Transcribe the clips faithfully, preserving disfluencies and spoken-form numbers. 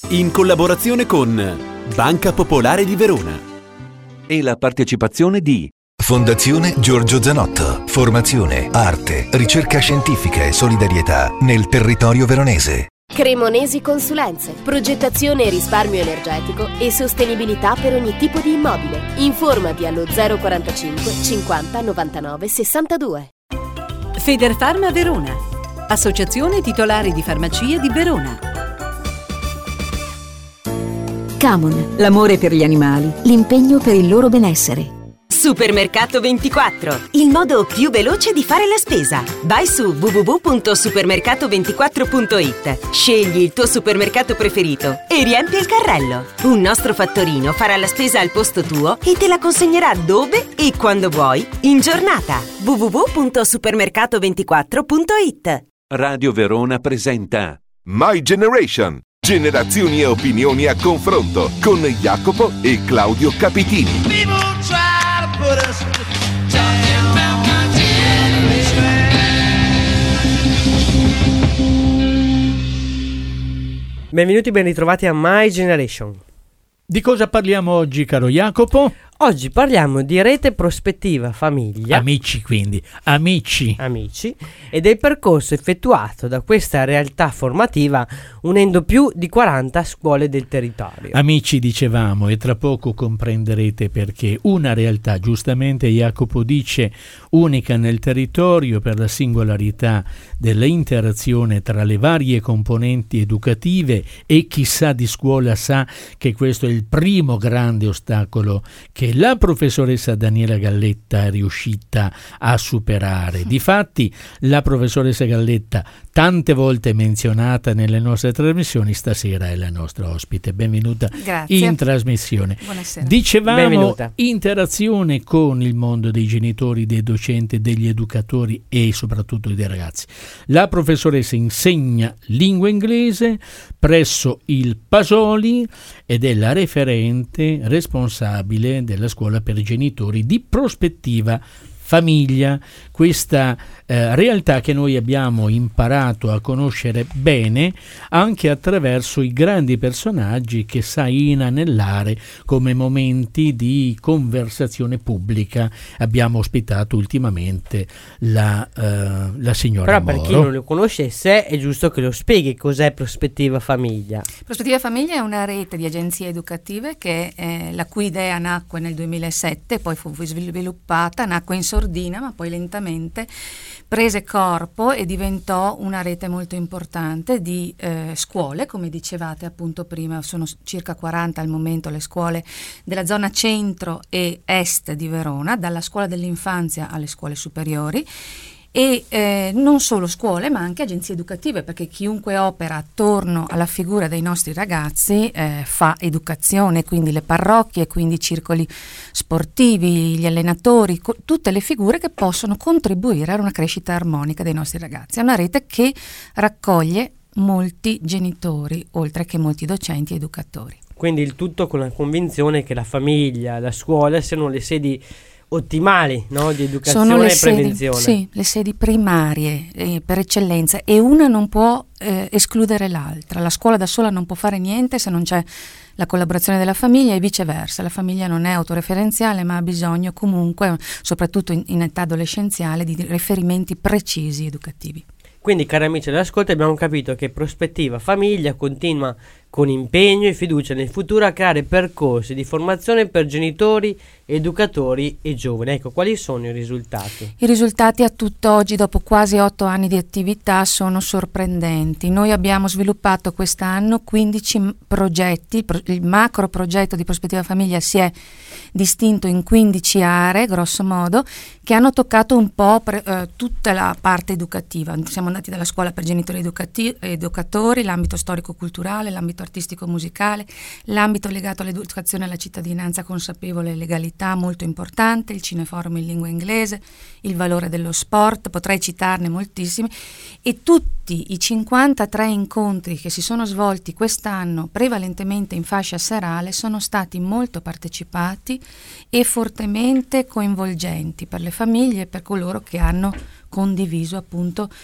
in collaborazione con Banca Popolare di Verona e la partecipazione di Fondazione Giorgio Zanotto. Formazione, arte, ricerca scientifica e solidarietà nel territorio veronese. Cremonesi Consulenze, progettazione e risparmio energetico e sostenibilità per ogni tipo di immobile. Informati allo zero quarantacinque cinquanta novantanove sessantadue. Federfarma Verona, associazione titolari di farmacie di Verona. Camon, l'amore per gli animali, l'impegno per il loro benessere. Supermercato ventiquattro, il modo più veloce di fare la spesa. Vai su w w w punto supermercato ventiquattro punto i t, scegli il tuo supermercato preferito e riempi il carrello. Un nostro fattorino farà la spesa al posto tuo e te la consegnerà dove e quando vuoi in giornata. w w w punto supermercato ventiquattro punto i t. Radio Verona presenta My Generation. Generazioni e opinioni a confronto con Jacopo e Claudio Capitini. Benvenuti, ben ritrovati a My Generation. Di cosa parliamo oggi, caro Jacopo? Oggi parliamo di rete prospettiva famiglia. Amici, quindi, amici. Amici. E del percorso effettuato da questa realtà formativa unendo più di quaranta scuole del territorio. Amici, dicevamo, e tra poco comprenderete perché. Una realtà, giustamente Jacopo dice, unica nel territorio per la singolarità dell'interazione tra le varie componenti educative, e chi sa di scuola sa che questo è il primo grande ostacolo che la professoressa Daniela Galletta è riuscita a superare. Difatti la professoressa Galletta, tante volte menzionata nelle nostre trasmissioni, stasera è la nostra ospite. Benvenuta. Grazie. In trasmissione. Buonasera. Dicevamo Benvenuta. Interazione con il mondo dei genitori, dei docenti, degli educatori e soprattutto dei ragazzi. La professoressa insegna lingua inglese presso il Pasoli ed è la referente responsabile della scuola per i genitori di Prospettiva Famiglia, questa eh, realtà che noi abbiamo imparato a conoscere bene anche attraverso i grandi personaggi che sa inanellare come momenti di conversazione pubblica. Abbiamo ospitato ultimamente la, eh, la signora Però Moro. per chi non lo conoscesse è giusto che lo spieghi cos'è Prospettiva Famiglia. Prospettiva Famiglia è una rete di agenzie educative che eh, la cui idea nacque nel duemilasette, poi fu sviluppata, nacque in sordina ma poi lentamente prese corpo e diventò una rete molto importante di eh, scuole, come dicevate appunto prima, sono circa quaranta al momento le scuole della zona centro e est di Verona, dalla scuola dell'infanzia alle scuole superiori. E eh, non solo scuole ma anche agenzie educative, perché chiunque opera attorno alla figura dei nostri ragazzi eh, fa educazione, quindi le parrocchie, quindi i circoli sportivi, gli allenatori, co- tutte le figure che possono contribuire a una crescita armonica dei nostri ragazzi. È una rete che raccoglie molti genitori oltre che molti docenti e educatori. Quindi il tutto con la convinzione che la famiglia, la scuola siano le sedi ottimali, no? Di educazione Sono le e prevenzione. Sedi, sì, le sedi primarie eh, per eccellenza, e una non può eh, escludere l'altra. La scuola da sola non può fare niente se non c'è la collaborazione della famiglia e viceversa. La famiglia non è autoreferenziale ma ha bisogno comunque, soprattutto in, in età adolescenziale, di riferimenti precisi educativi. Quindi, cari amici dell'ascolto, abbiamo capito che Prospettiva Famiglia continua con impegno e fiducia nel futuro a creare percorsi di formazione per genitori, educatori e giovani. Ecco, quali sono i risultati? I risultati a tutt'oggi, dopo quasi otto anni di attività, sono sorprendenti. Noi abbiamo sviluppato quest'anno quindici progetti, il macro progetto di Prospettiva Famiglia si è distinto in quindici aree, grosso modo, che hanno toccato un po' pre, eh, tutta la parte educativa. Siamo andati dalla scuola per genitori educati- educatori, l'ambito storico-culturale, l'ambito artistico-musicale, l'ambito legato all'educazione alla cittadinanza consapevole e legalità, molto importante, il cineforum in lingua inglese, il valore dello sport, potrei citarne moltissimi, e tutti i cinquantatré incontri che si sono svolti quest'anno prevalentemente in fascia serale sono stati molto partecipati e fortemente coinvolgenti per le famiglie e per coloro che hanno condiviso appunto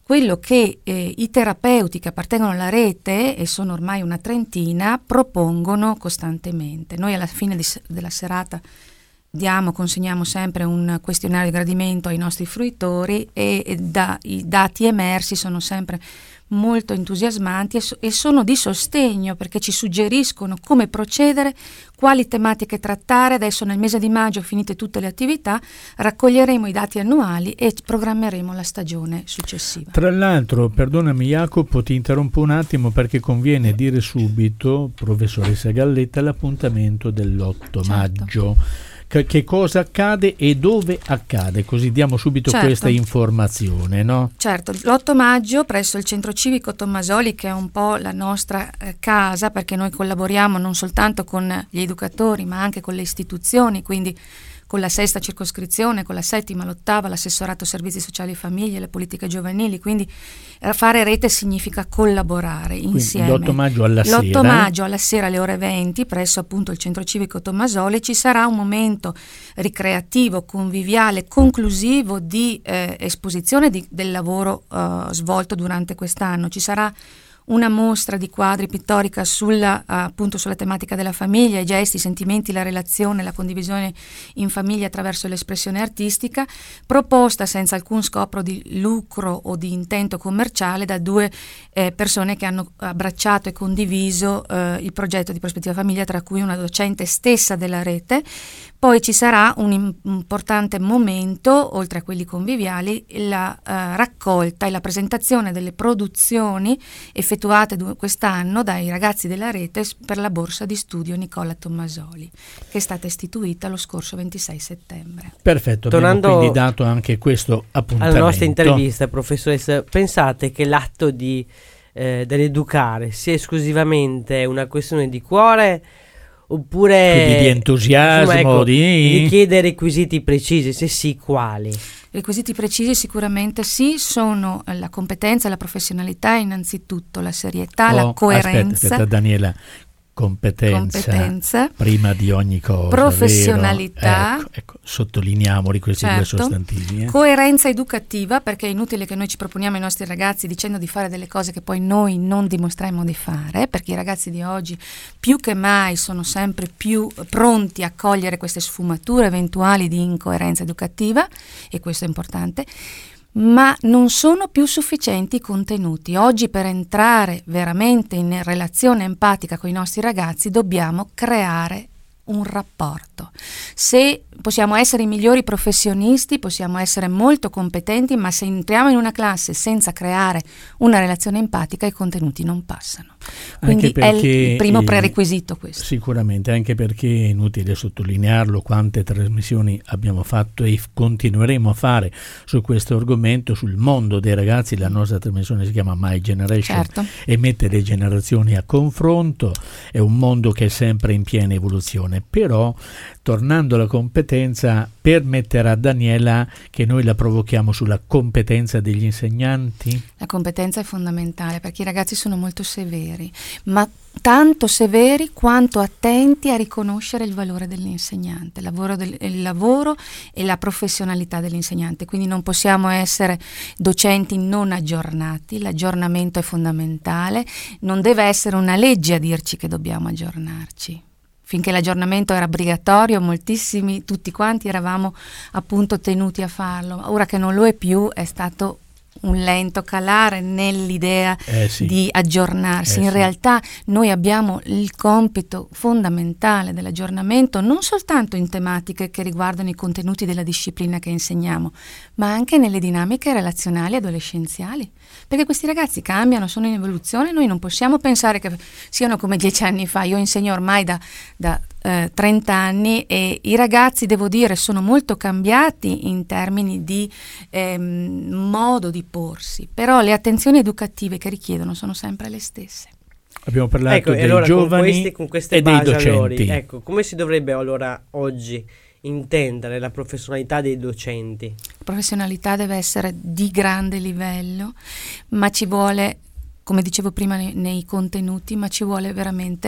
quello che eh, i terapeuti che appartengono alla rete, e sono ormai una trentina, propongono costantemente. Noi alla fine di, della serata diamo, consegniamo sempre un questionario di gradimento ai nostri fruitori e, e da, i dati emersi sono sempre molto entusiasmanti e, so, e sono di sostegno, perché ci suggeriscono come procedere, quali tematiche trattare. Adesso nel mese di maggio, finite tutte le attività, raccoglieremo i dati annuali e programmeremo la stagione successiva. Tra l'altro, perdonami Jacopo, ti interrompo un attimo perché conviene dire subito, professoressa Galletta, l'appuntamento dell'otto Certo. maggio. Che, che cosa accade e dove accade, così diamo subito Certo. questa informazione, no? Certo, l'otto maggio presso il Centro Civico Tommasoli, che è un po' la nostra eh, casa, perché noi collaboriamo non soltanto con gli educatori ma anche con le istituzioni, quindi con la sesta circoscrizione, con la settima, l'ottava, l'assessorato servizi sociali e famiglie, le politiche giovanili, quindi eh, fare rete significa collaborare Quindi insieme. l'otto maggio alla L'otto sera. maggio alla sera alle ore venti presso appunto il Centro Civico Tommasoli ci sarà un momento ricreativo, conviviale, conclusivo di eh, esposizione di, del lavoro eh, svolto durante quest'anno. Ci sarà una mostra di quadri pittorica sulla, appunto sulla tematica della famiglia, i gesti, i sentimenti, la relazione, la condivisione in famiglia attraverso l'espressione artistica, proposta senza alcun scopo di lucro o di intento commerciale da due eh, persone che hanno abbracciato e condiviso eh, il progetto di Prospettiva Famiglia, tra cui una docente stessa della rete. Poi ci sarà un im- importante momento, oltre a quelli conviviali, la eh, raccolta e la presentazione delle produzioni effettuate du- quest'anno dai ragazzi della rete per la borsa di studio Nicola Tommasoli, che è stata istituita lo scorso ventisei settembre. Perfetto, Tornando abbiamo quindi dato anche questo appuntamento. alla nostra intervista, professoressa, pensate che l'atto di eh, dell'educare sia esclusivamente una questione di cuore, oppure Quindi di entusiasmo, insomma, ecco, di... richiede requisiti precisi? Se sì, quali? Requisiti precisi sicuramente sì, sono la competenza e la professionalità innanzitutto, la serietà, Oh, la coerenza. Aspetta, aspetta Daniela, competenza, competenza, prima di ogni cosa, professionalità, ecco, ecco, sottolineiamoli questi certo, due sostantivi. Eh. Coerenza educativa, perché è inutile che noi ci proponiamo ai nostri ragazzi dicendo di fare delle cose che poi noi non dimostriamo di fare, perché i ragazzi di oggi più che mai sono sempre più pronti a cogliere queste sfumature eventuali di incoerenza educativa, e questo è importante. Ma non sono più sufficienti i contenuti. Oggi, per entrare veramente in relazione empatica con i nostri ragazzi, dobbiamo creare un rapporto. Se possiamo essere i migliori professionisti, possiamo essere molto competenti, ma se entriamo in una classe senza creare una relazione empatica, i contenuti non passano. Quindi è il primo prerequisito questo. Sicuramente, anche perché è inutile sottolinearlo quante trasmissioni abbiamo fatto e continueremo a fare su questo argomento, sul mondo dei ragazzi. La nostra trasmissione si chiama My Generation, certo, e mette le generazioni a confronto. È un mondo che è sempre in piena evoluzione, però tornando alla competenza, permetterà Daniela che noi la provochiamo sulla competenza degli insegnanti? La competenza è fondamentale, perché i ragazzi sono molto severi, ma tanto severi quanto attenti a riconoscere il valore dell'insegnante, il lavoro, del, il lavoro e la professionalità dell'insegnante. Quindi non possiamo essere docenti non aggiornati, l'aggiornamento è fondamentale, non deve essere una legge a dirci che dobbiamo aggiornarci. Finché l'aggiornamento era obbligatorio, moltissimi, tutti quanti eravamo appunto tenuti a farlo. Ora che non lo è più, è stato un lento calare nell'idea eh sì. di aggiornarsi. Eh in sì. realtà noi abbiamo il compito fondamentale dell'aggiornamento, non soltanto in tematiche che riguardano i contenuti della disciplina che insegniamo, ma anche nelle dinamiche relazionali adolescenziali, perché questi ragazzi cambiano, sono in evoluzione. Noi non possiamo pensare che siano come dieci anni fa. Io insegno ormai da, da eh, trenta anni e i ragazzi, devo dire, sono molto cambiati in termini di ehm, modo di porsi, però le attenzioni educative che richiedono sono sempre le stesse. Abbiamo parlato ecco, dei allora, giovani con questi, con queste e dei basi, docenti. Allora, ecco, come si dovrebbe allora oggi intendere la professionalità dei docenti? La professionalità deve essere di grande livello, ma ci vuole, come dicevo prima nei, nei contenuti, ma ci vuole veramente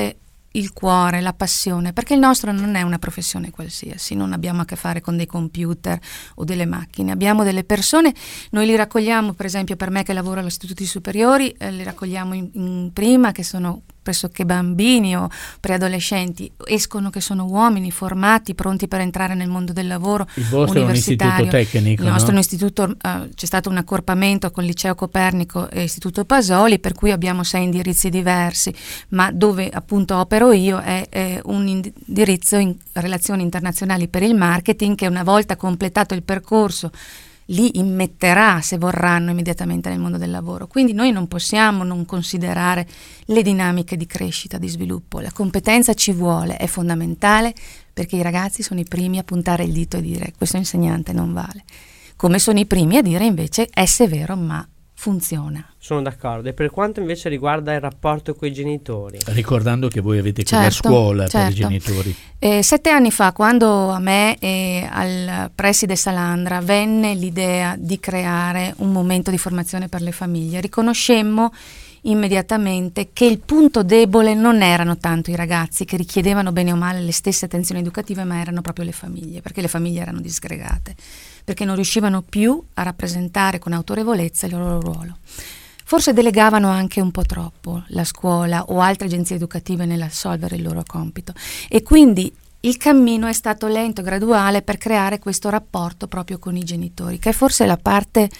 il cuore, la passione, perché il nostro non è una professione qualsiasi, non abbiamo a che fare con dei computer o delle macchine, abbiamo delle persone, noi li raccogliamo, per esempio per me che lavoro agli istituti superiori, eh, li raccogliamo in, in prima, che sono pressoché bambini o preadolescenti, escono che sono uomini formati, pronti per entrare nel mondo del lavoro il vostro universitario. È un istituto tecnico, il nostro no? è un istituto, uh, c'è stato un accorpamento con Liceo Copernico e Istituto Pasoli, per cui abbiamo sei indirizzi diversi, ma dove appunto opero io è, è un indirizzo in relazioni internazionali per il marketing, che una volta completato il percorso li immetterà, se vorranno, immediatamente nel mondo del lavoro. Quindi noi non possiamo non considerare le dinamiche di crescita, di sviluppo. La competenza ci vuole, è fondamentale, perché i ragazzi sono i primi a puntare il dito e dire questo insegnante non vale, come sono i primi a dire invece è severo ma funziona. Sono d'accordo. E per quanto invece riguarda il rapporto con i genitori? Ricordando che voi avete certo, quella scuola certo. per i genitori. Eh, sette anni fa, quando a me e al preside Salandra venne l'idea di creare un momento di formazione per le famiglie, riconoscemmo immediatamente che il punto debole non erano tanto i ragazzi, che richiedevano bene o male le stesse attenzioni educative, ma erano proprio le famiglie, perché le famiglie erano disgregate, perché non riuscivano più a rappresentare con autorevolezza il loro ruolo. Forse delegavano anche un po' troppo la scuola o altre agenzie educative nell'assolvere il loro compito, e quindi il cammino è stato lento e graduale per creare questo rapporto proprio con i genitori, che è forse la parte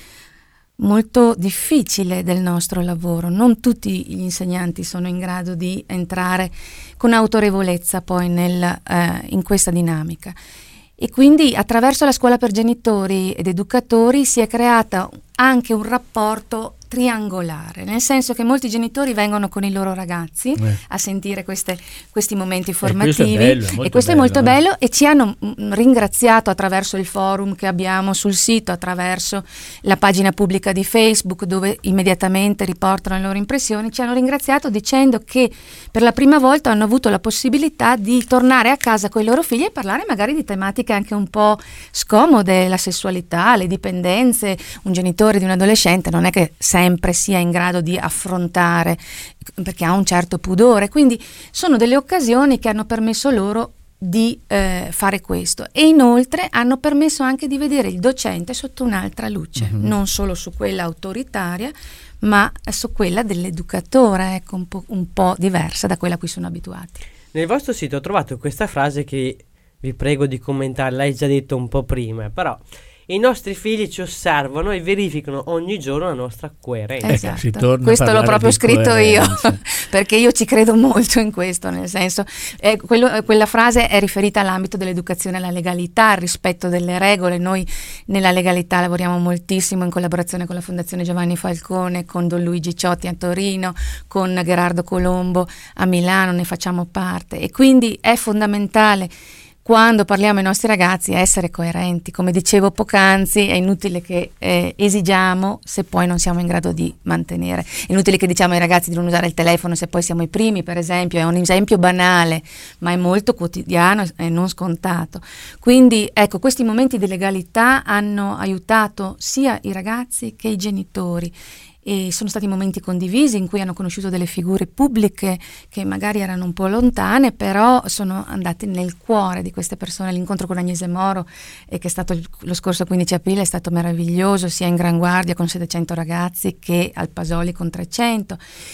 molto difficile del nostro lavoro. Non tutti gli insegnanti sono in grado di entrare con autorevolezza poi nel, eh, in questa dinamica, e quindi attraverso la scuola per genitori ed educatori si è creata anche un rapporto triangolare, nel senso che molti genitori vengono con i loro ragazzi eh. a sentire queste, questi momenti formativi, e questo è, bello, e questo bello, è molto eh. bello, e ci hanno mh, ringraziato attraverso il forum che abbiamo sul sito, attraverso la pagina pubblica di Facebook dove immediatamente riportano le loro impressioni. Ci hanno ringraziato dicendo che per la prima volta hanno avuto la possibilità di tornare a casa con i loro figli e parlare magari di tematiche anche un po' scomode, la sessualità, le dipendenze. Un genitore di un adolescente non è che sempre sia in grado di affrontare, perché ha un certo pudore, quindi sono delle occasioni che hanno permesso loro di eh, fare questo, e inoltre hanno permesso anche di vedere il docente sotto un'altra luce, mm-hmm. non solo su quella autoritaria, ma su quella dell'educatore, ecco, un po', un po' diversa da quella a cui sono abituati. Nel vostro sito ho trovato questa frase che vi prego di commentare, l'hai già detto un po' prima, però: i nostri figli ci osservano e verificano ogni giorno la nostra coerenza. Esatto. Si torna questo l'ho proprio scritto coerenza. Io, perché io ci credo molto in questo, nel senso, eh, quello, quella frase è riferita all'ambito dell'educazione alla legalità, al rispetto delle regole. Noi nella legalità lavoriamo moltissimo in collaborazione con la Fondazione Giovanni Falcone, con Don Luigi Ciotti a Torino, con Gherardo Colombo a Milano, ne facciamo parte, e quindi è fondamentale, quando parliamo ai nostri ragazzi, essere coerenti. Come dicevo poc'anzi, è inutile che eh, esigiamo se poi non siamo in grado di mantenere. È inutile che diciamo ai ragazzi di non usare il telefono se poi siamo i primi, per esempio. È un esempio banale, ma è molto quotidiano e non scontato. Quindi, ecco, questi momenti di legalità hanno aiutato sia i ragazzi che i genitori, e sono stati momenti condivisi in cui hanno conosciuto delle figure pubbliche che magari erano un po' lontane, però sono andate nel cuore di queste persone. L'incontro con Agnese Moro, eh, che è stato lo scorso quindici aprile, è stato meraviglioso, sia in Gran Guardia con settecento ragazzi che al Pasoli con trecento.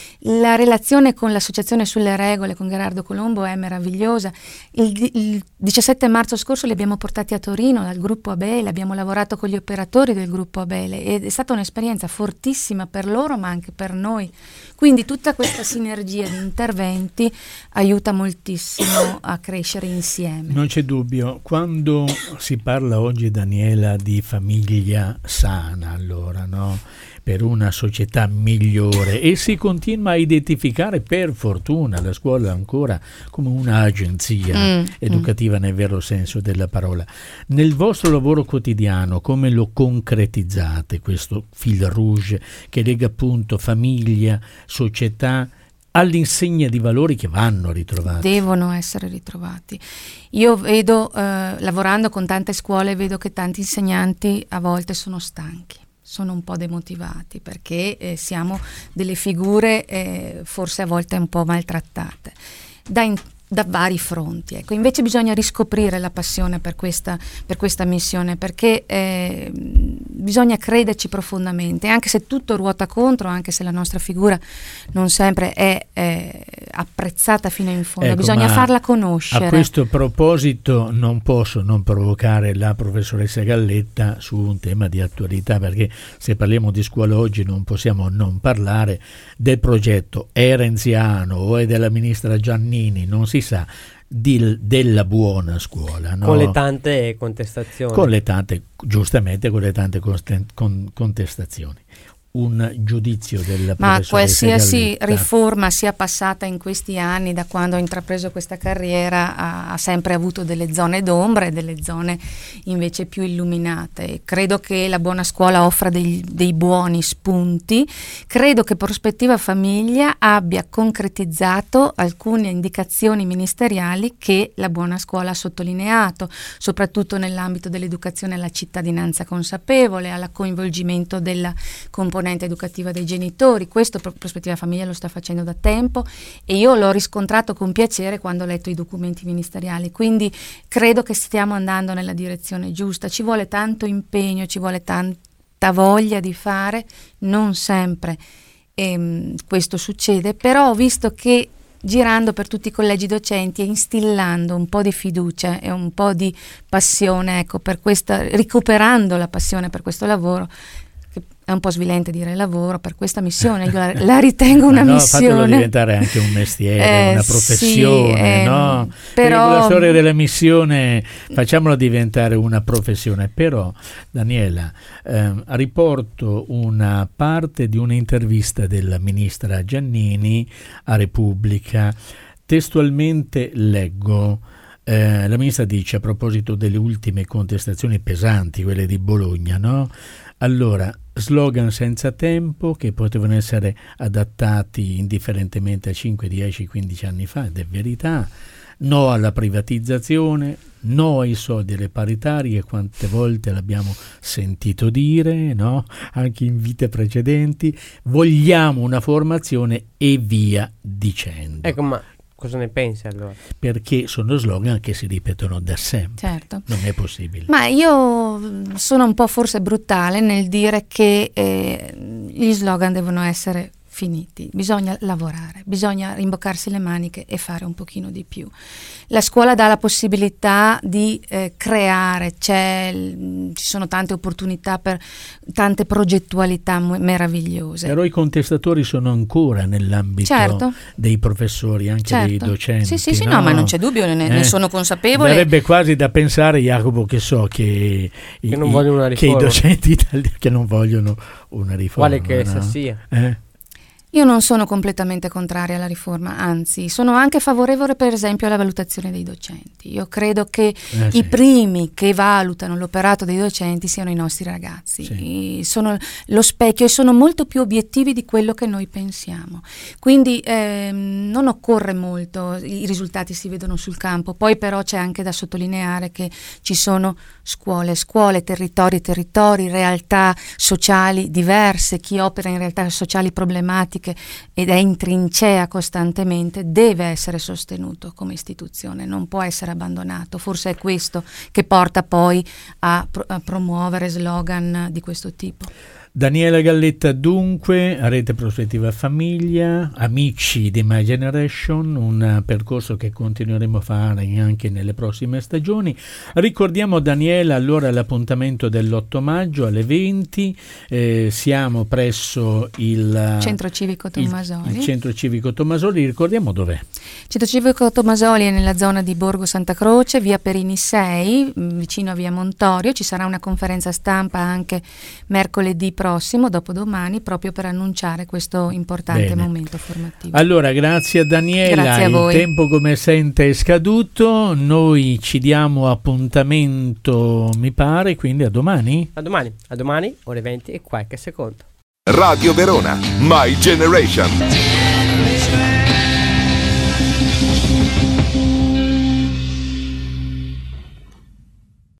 La relazione con l'Associazione sulle Regole, con Gherardo Colombo, è meravigliosa. Il, il diciassette marzo scorso li abbiamo portati a Torino dal gruppo Abele, abbiamo lavorato con gli operatori del gruppo Abele, ed è stata un'esperienza fortissima per loro ma anche per noi, quindi tutta questa sinergia di interventi aiuta moltissimo a crescere insieme. Non c'è dubbio. Quando si parla oggi, Daniela, di famiglia sana, allora, no? Per una società migliore, e si continua a identificare, per fortuna, la scuola ancora come un'agenzia mm, educativa mm. nel vero senso della parola. Nel vostro lavoro quotidiano, come lo concretizzate questo fil rouge che lega appunto famiglia, società, all'insegna di valori che vanno ritrovati? Devono essere ritrovati. Io vedo, eh, lavorando con tante scuole, vedo che tanti insegnanti a volte sono stanchi, sono un po' demotivati, perché eh, siamo delle figure eh, forse a volte un po' maltrattate. da in- da vari fronti. Ecco, invece bisogna riscoprire la passione per questa, per questa missione, perché eh, bisogna crederci profondamente, anche se tutto ruota contro, anche se la nostra figura non sempre è eh, apprezzata fino in fondo, ecco, bisogna farla conoscere. A questo proposito non posso non provocare la professoressa Galletta su un tema di attualità, perché se parliamo di scuola oggi non possiamo non parlare del progetto è renziano o è della ministra Giannini, non si sa, di, della buona scuola, no? Con le tante contestazioni. Con le tante, giustamente, con le tante const- con, contestazioni. Un giudizio della Ma professoressa qualsiasi Galletta. riforma sia passata in questi anni, da quando ho intrapreso questa carriera, ha, ha sempre avuto delle zone d'ombra e delle zone invece più illuminate. Credo che la buona scuola offra dei, dei buoni spunti. Credo che Prospettiva Famiglia abbia concretizzato alcune indicazioni ministeriali che la buona scuola ha sottolineato, soprattutto nell'ambito dell'educazione alla cittadinanza consapevole, al coinvolgimento della componente educativa dei genitori. Questo Prospettiva Famiglia lo sta facendo da tempo e io l'ho riscontrato con piacere quando ho letto i documenti ministeriali, quindi credo che stiamo andando nella direzione giusta. Ci vuole tanto impegno, ci vuole tanta voglia di fare, non sempre ehm, questo succede, però ho visto che girando per tutti i collegi docenti e instillando un po' di fiducia e un po' di passione, ecco, per questa, recuperando la passione per questo lavoro, è un po' svilente dire lavoro, per questa missione, io la, la ritengo una no, missione. Fatelo diventare anche un mestiere, eh, una professione, sì, eh, no? Però la storia della missione, facciamola diventare una professione. Però, Daniela, eh, riporto una parte di un'intervista della ministra Giannini a Repubblica. Testualmente leggo. Eh, la ministra dice, a proposito delle ultime contestazioni pesanti, quelle di Bologna, no? Allora, slogan senza tempo che potevano essere adattati indifferentemente a cinque, dieci, quindici anni fa, ed è verità. No alla privatizzazione, no ai soldi alle paritarie, quante volte l'abbiamo sentito dire, no? Anche in vite precedenti. Vogliamo una formazione e via dicendo. Ecco, ma cosa ne pensi allora? Perché sono slogan che si ripetono da sempre. Certo. Non è possibile. Ma io sono un po' forse brutale nel dire che eh, gli slogan devono essere finiti, bisogna lavorare, bisogna rimboccarsi le maniche e fare un pochino di più. La scuola dà la possibilità di eh, creare, c'è, ci sono tante opportunità per tante progettualità m- meravigliose. Però i contestatori sono ancora nell'ambito certo. dei professori, anche certo. dei docenti. Sì, sì, sì, no? no, ma non c'è dubbio, ne, eh? ne sono consapevole. Sarebbe quasi da pensare, Jacopo, che so che, che, i, non vogliono una che i docenti italiani che non vogliono una riforma. Quale che no? essa sia. Eh? Io non sono completamente contraria alla riforma, anzi sono anche favorevole per esempio alla valutazione dei docenti. Io credo che eh, i sì. primi che valutano l'operato dei docenti siano i nostri ragazzi, sì. sono lo specchio e sono molto più obiettivi di quello che noi pensiamo. Quindi ehm, non occorre molto, i risultati si vedono sul campo, poi però c'è anche da sottolineare che ci sono scuole, scuole, territori, territori, realtà sociali diverse, chi opera in realtà sociali problematiche ed è in trincea costantemente deve essere sostenuto come istituzione, non può essere abbandonato. Forse è questo che porta poi a, pro- a promuovere slogan di questo tipo. Daniela Galletta, dunque, a Rete Prospettiva Famiglia, amici di My Generation, un percorso che continueremo a fare anche nelle prossime stagioni. Ricordiamo, Daniela, allora l'appuntamento dell'otto maggio alle venti, eh, siamo presso il Centro Civico Tommasoli. Il, il Centro Civico Tommasoli, ricordiamo dov'è? Centro Civico Tommasoli è nella zona di Borgo Santa Croce, via Perini sei, vicino a via Montorio. Ci sarà una conferenza stampa anche mercoledì prossimo, dopodomani, proprio per annunciare questo importante Bene. momento formativo. Allora, grazie a Daniela, grazie a voi. Il tempo come sente è scaduto, noi ci diamo appuntamento, mi pare, quindi a domani? A domani, a domani, ore venti e qualche secondo. Radio Verona, My Generation.